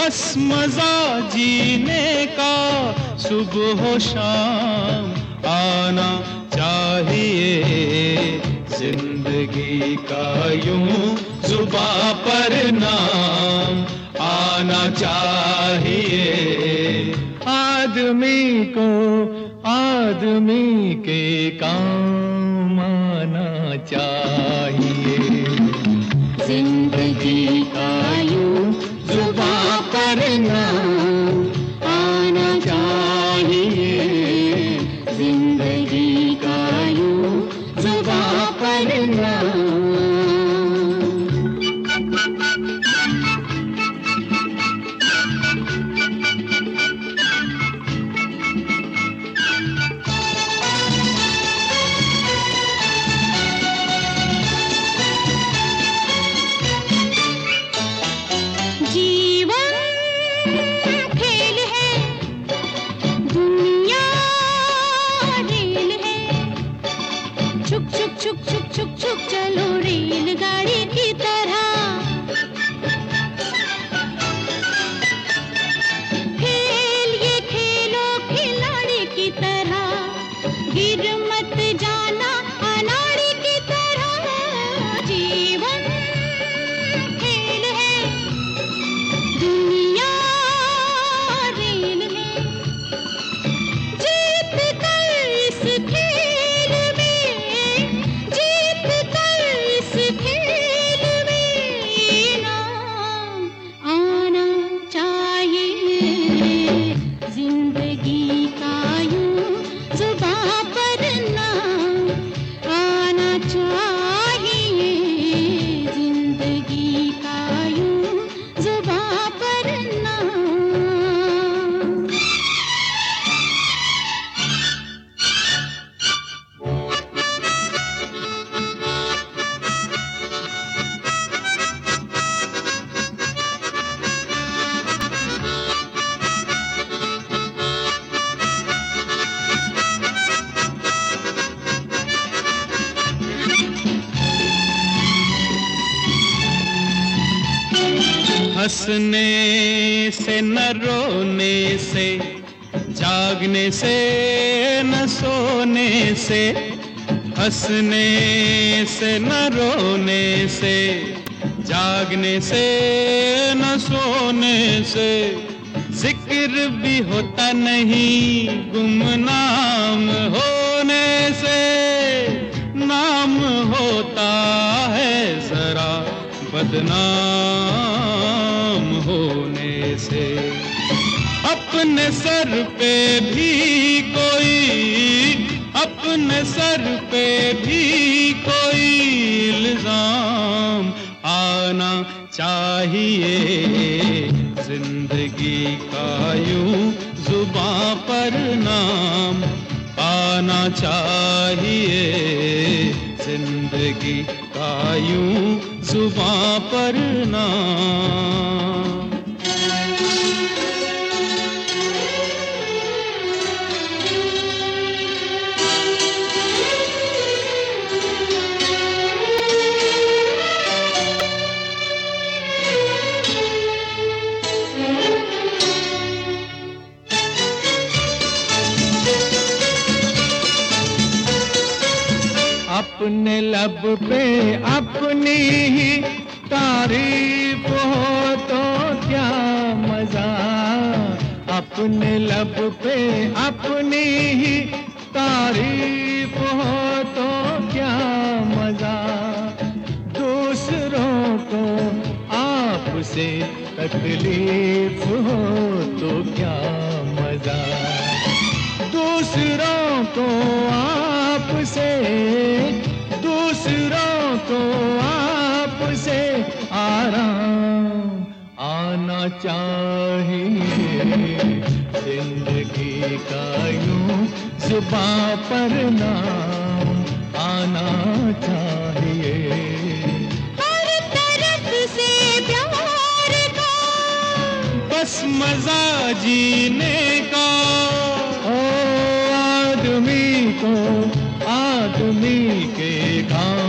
बस मजा जीने का सुबह हो शाम आना चाहिए। जिंदगी का यूं जुबां पर नाम आना चाहिए। आदमी को आदमी के काम आना चाहिए। जिंदगी का यूं जुबां पर नाम आना चाहिए। जिंदगी का यूं जुबां पर नाम। छुक छुक छुक छुक छुक छुक चलो रेलगाड़ी की तरह। खेल ये खेलो खिलाड़ी की तरह। गिर मत जाना अनाड़ी की तरह। जीवन खेल है, दुनिया रेल है। जीत कर इस खेल में, जीत कर इस खेल में इनाम आना चाहिए। जिंदगी का यूं जुबां पर नाम आना चाहिए। जिंदगी का यूं जुबां पर नाम। हंसने से न रोने से, जागने से न सोने से। हंसने से न रोने से, जागने से न सोने से। जिक्र भी होता नहीं गुमनाम होने से। नाम होता है जरा बदनाम होने से। अपने सर पे भी कोई, अपने सर पे भी कोई इल्जाम आना चाहिए। जिंदगी का यूं जुबां पर नाम आना चाहिए। जिंदगी का यूं जुबां पर नाम। अपने लब पे अपनी ही तारीफ हो तो क्या मजा। अपने लब पे अपनी ही तारीफ हो तो क्या मजा। दूसरों को आपसे तकलीफ हो तो क्या मजा। दूसरों को आपसे, दूसरों को आपसे आराम आना चाहिए। जिंदगी का यूं जुबां पर नाम आना चाहिए। हर तरफ से प्यार का, बस मजा जीने का। ओ आदमी को आदमी के काम